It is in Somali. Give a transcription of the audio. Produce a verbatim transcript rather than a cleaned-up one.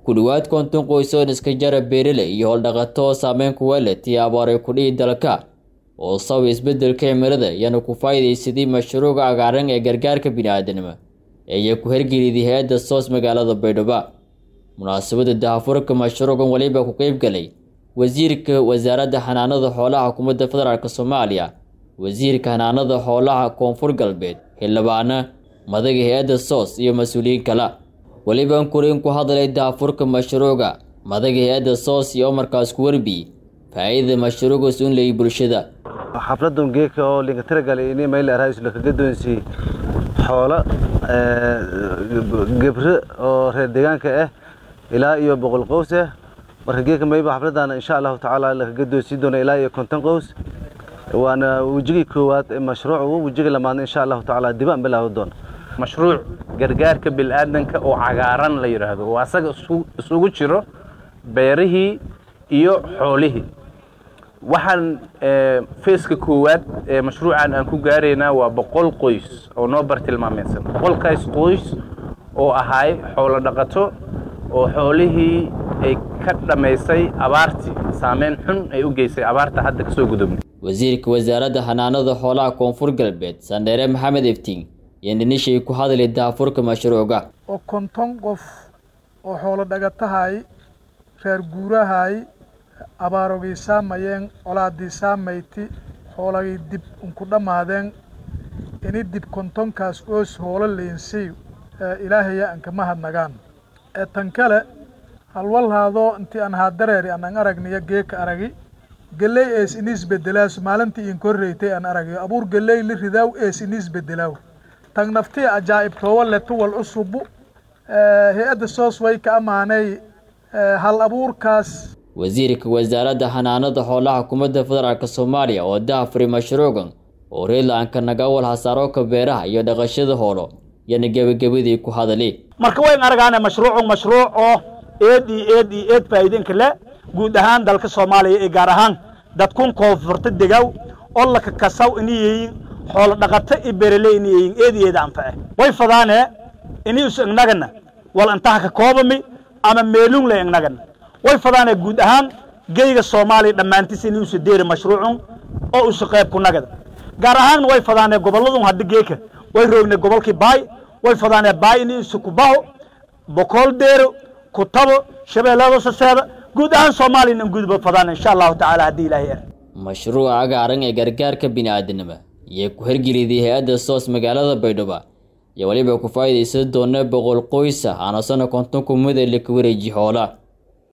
ku dhawaad konton qoys oo iska jara beeraley iyo hawldhaqato saameyn ku leh tiyaabaray ku dhii dalka oo sabab isbedelka cimilada yana ku faa'iideysadii mashruuca cagaaran ee gargaarka bini'aadanimo ee ku hirgeliyay hay'adda S O S magaalada Baydhabo. munaasabada daahfurka mashruucan waliba ku qayb galay wasiirka wasaaradda xanaanada xoolaha xukuumadda federaalka Soomaaliya, wasiirka xanaanada xoolaha Koonfur Galbeed, xildhibaano, madaxda hay'adda S O S iyo mas'uuliyiin kale. waliba koreen ku hadlay daahfurka mashruuca madaxda hay'adda S O S iyo markaas ku warbi faa'iidada mashruuca suun leeyahay bulshada. xafladan geeka oo linka tiragalay inay meel raayis la kaga doonsi xoolo ee gabre oo reer deegaanka ah ilaa iyo boqol qoys ah. marka geeka mayba xafladan insha Allah taala la kaga doonsi doona ilaa iyo konton qoys. waana wajigi koowaad ee mashruuca wajiga lamaan insha Allah taala dibaan bilaaw doon. mashruuc gargaarka bilaadanka oo cagaaran la yiraahdo waa asaga isugu jiro beerihii iyo xoolihii. waxaan feeska koowaad ee mashruucan aan ku gaareynaa waa boqol qoys oo noo bartilmaameedsan. boqol kays qoys oo ahay xoolo dhaqato oo xoolihii ay ka dhameysay abaartii saameyn xun ay u geysay abaarta hadda kasoo gudubnay. wasiirka wasaaradda xanaanada xoolaha Koonfur Galbeed Sandere Maxamed Iftiin yandinishii ku hadlay daafurka mashruuca oo konton qof oo xoolo dhaqatahay reer guurahay abaarogii saamayeen olaadii saamayti xoolagii dib ku dhamaadeen inay dib kontonkaas oo hoolo leensay ilaahay aan ka mahadnagaan. ee tan kale halwalhaado intii aan hadareeri aan aragniyo geeka aragi galay ee inis bedelaas maalintii in korreeytay aan aragay abuur galay li ridaaw ee inis bedelaw tan naftii ajaa'ib toole tuwal usub ee hay'adda S O S way ka amaanay hal abuurkaas. wasiirka wasaaradda xanaanada xoolaha xukuumadda federaalka Soomaaliya oo daahfuray mashruucan oo reelanka naga wal hasaaro ka beeraha iyo dhaqashada xoolo yana gabagabadii ku hadalay. marka way aragana mashruucan mashruuc oo eed eed eed faa'iidin kale guud ahaan dalka Soomaaliya ee gaar ahaan dadkun koonfurta degaw oo la ka kasaw inay xoolo dhaqato iyo beeraley inay eed eed anfac way fadaane inay u nagana wal inta ka koobami ama meelun la nagana way fadaane guud ahaan geeyga Soomaaliya dhamaantiis inuu soo deeray mashruucan oo u shaqeeb ku nagada gaar ahaan way fadaane goboladu hadda geeka way roognay gobolkii Baay way fadaane Baay inuu soo ku baaho boqol deero ku tabo shabeellada saseeda guud ahaan Soomaaliya in gudub fadaan insha Allah taala hadii Ilaahay. mashruuca cagaaran ee gargaarka bini'aadanimo iyo ku hirgeliyay hay'adda S O S magaalada Baydhabo iyo waliba ku faa'iideysan doona boqol qoys ah ana sano konton ku mid ah la ku wareejiyay xoolaha.